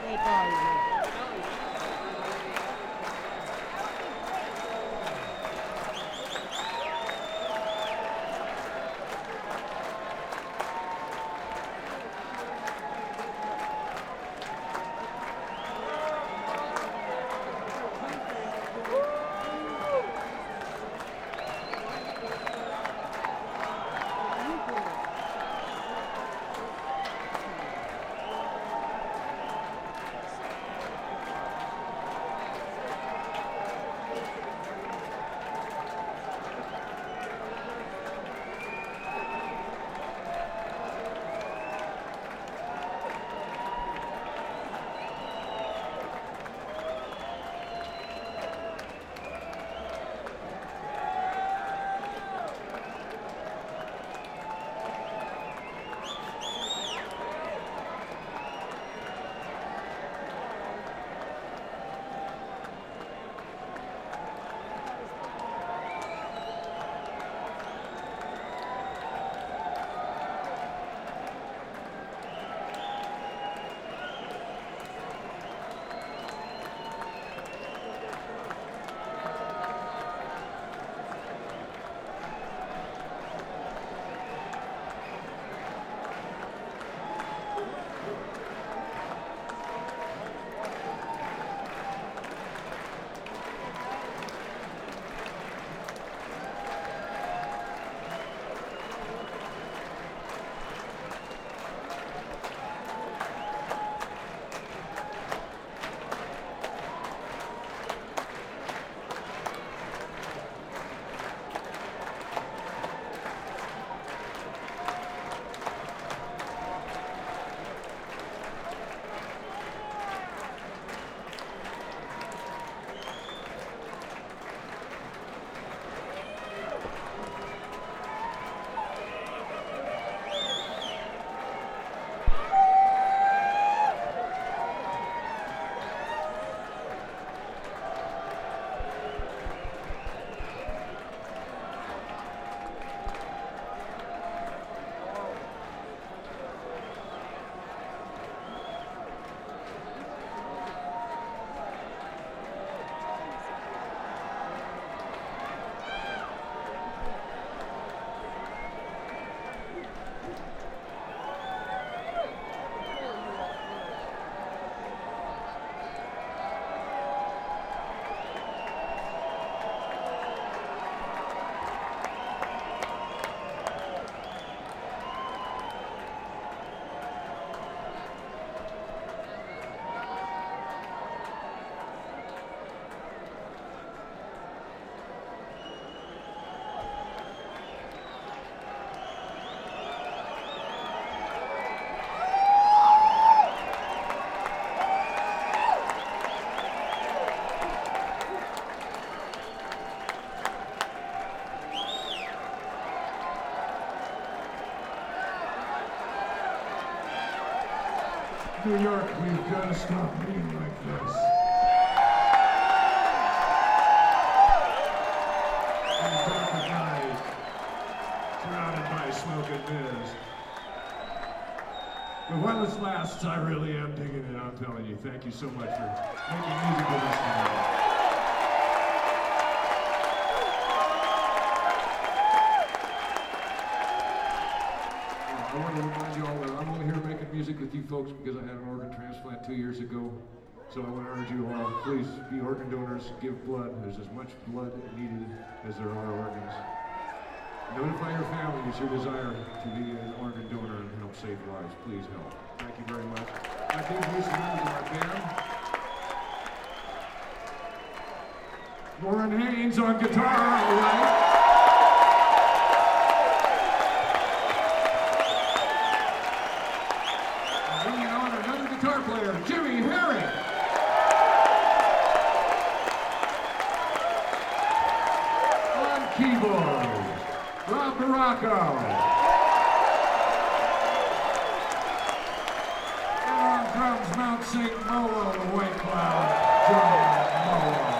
New York, we've got to stop being like this. And darker night, surrounded by smoke and mist. But while this lasts, I really am digging it, I'm telling you. Thank you so much for making music with us tonight. I want to remind you all that I'm only here making music with you folks because I had an organ transplant 2 years ago. So I want to urge you all, please be organ donors, give blood. There's as much blood needed as there are organs. Notify your families your desire to be an organ donor and help save lives. Please help. Thank you very much. I think these members of our band. Warren Haynes on guitar, all right. Player Jimmy Herring. On keyboard, Rob Baracco. And on drums, Mount St. Molo, the White Cloud, John Molo.